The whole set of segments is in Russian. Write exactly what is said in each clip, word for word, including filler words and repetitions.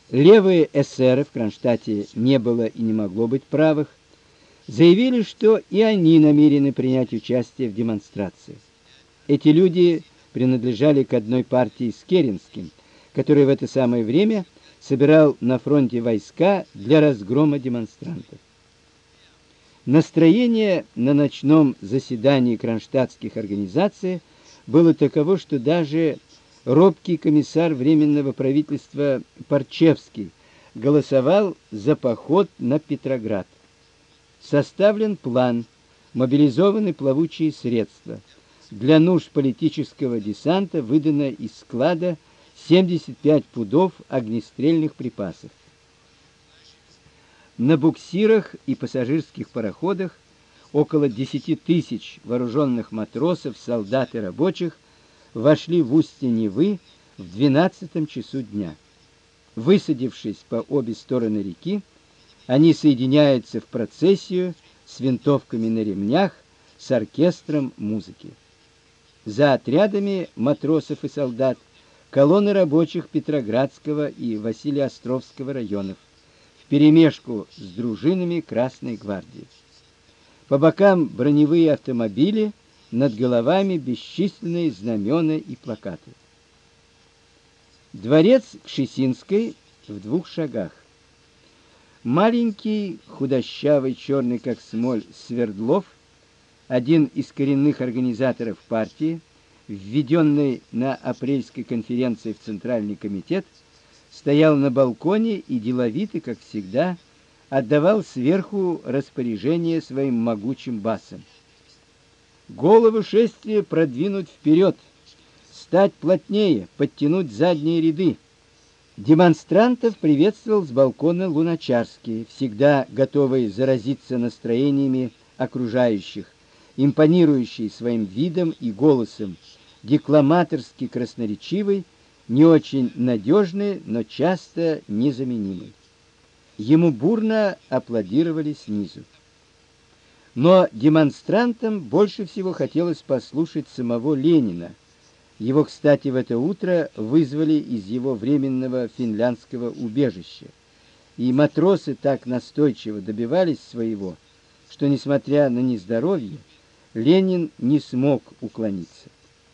Левые эсеры, в Кронштадте не было и не могло быть правых, заявили, что и они намерены принять участие в демонстрации. Эти люди принадлежали к одной партии с Керенским, который в это самое время собирал на фронте войска для разгрома демонстрантов. Настроение на ночном заседании кронштадтских организаций было таково, что даже робкий комиссар Временного правительства Парчевский голосовал за поход на Петроград. Составлен план, мобилизованы плавучие средства. Для нужд политического десанта выдано из склада семьдесят пять пудов огнестрельных припасов. На буксирах и пассажирских пароходах около десяти тысяч вооруженных матросов, солдат и рабочих вошли в устье Невы в двенадцатом часу дня. Высадившись по обе стороны реки, они соединяются в процессию с винтовками на ремнях, с оркестром музыки. За отрядами матросов и солдат колонны рабочих Петроградского и Василеостровского районов вперемешку с дружинами Красной гвардии. По бокам броневые автомобили, над головами бесчисленные знамена и плакаты. Дворец Кшесинской в двух шагах. Маленький, худощавый, черный как смоль Свердлов, один из коренных организаторов партии, введенный на апрельской конференции в Центральный комитет, стоял на балконе и деловито, как всегда, отдавал сверху распоряжение своим могучим басом. Головы шествия продвинуть вперед, стать плотнее, подтянуть задние ряды. Демонстрантов приветствовал с балкона Луначарский, всегда готовый заразиться настроениями окружающих, импонирующий своим видом и голосом, декламаторски красноречивый, не очень надежный, но часто незаменимый. Ему бурно аплодировали снизу. Но демонстрантам больше всего хотелось послушать самого Ленина. Его, кстати, в это утро вызвали из его временного финляндского убежища. И матросы так настойчиво добивались своего, что, несмотря на нездоровье, Ленин не смог уклониться.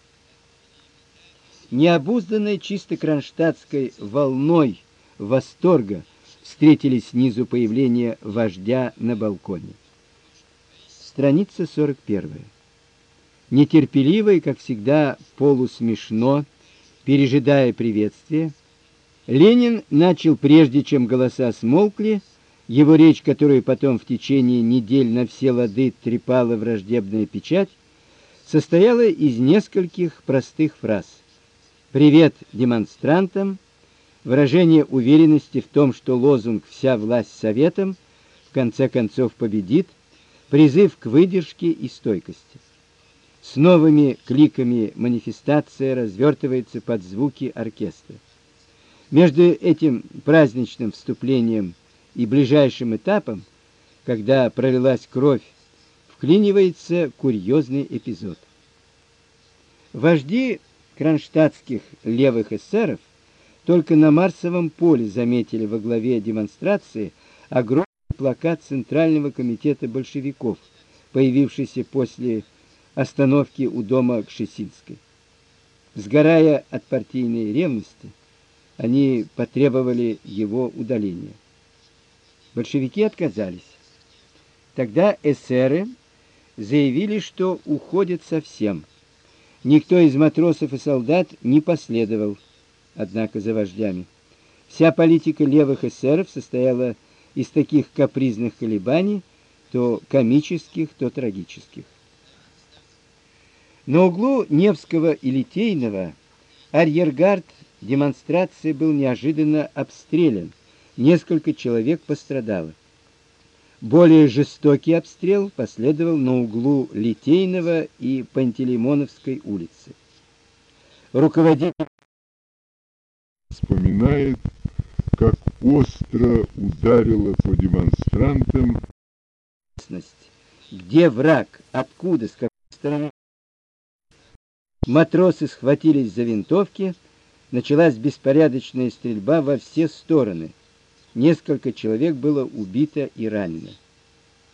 Необузданной чисто кронштадтской волной восторга встретили снизу появление вождя на балконе. Страница сорок первая. Нетерпеливо и, как всегда, полусмешно, пережидая приветствие, Ленин начал, прежде чем голоса смолкли, его речь, которую потом в течение недель на все лады трепала враждебная печать, состояла из нескольких простых фраз. Привет демонстрантам, выражение уверенности в том, что лозунг «Вся власть советам» в конце концов победит, призыв к выдержке и стойкости. С новыми кликами манифестация развертывается под звуки оркестра. Между этим праздничным вступлением и ближайшим этапом, когда пролилась кровь, вклинивается курьезный эпизод. Вожди кронштадтских левых эсеров только на Марсовом поле заметили во главе демонстрации огромный плакат Центрального комитета большевиков, появившийся после остановки у дома Кшесинской. Сгорая от партийной ревности, они потребовали его удаления. Большевики отказались. Тогда эсеры заявили, что уходят совсем. Никто из матросов и солдат не последовал, однако, за вождями. Вся политика левых эсеров состояла из таких капризных колебаний, то комических, то трагических. На углу Невского и Литейного арьергард демонстрации был неожиданно обстрелян. Несколько человек пострадало. Более жестокий обстрел последовал на углу Литейного и Пантелеймоновской улицы. Руководитель вспоминает, как остро ударило по демонстрантам. Где враг? Откуда? С какой стороны? Матросы схватились за винтовки, Началась беспорядочная стрельба во все стороны. Несколько человек было убито и ранено.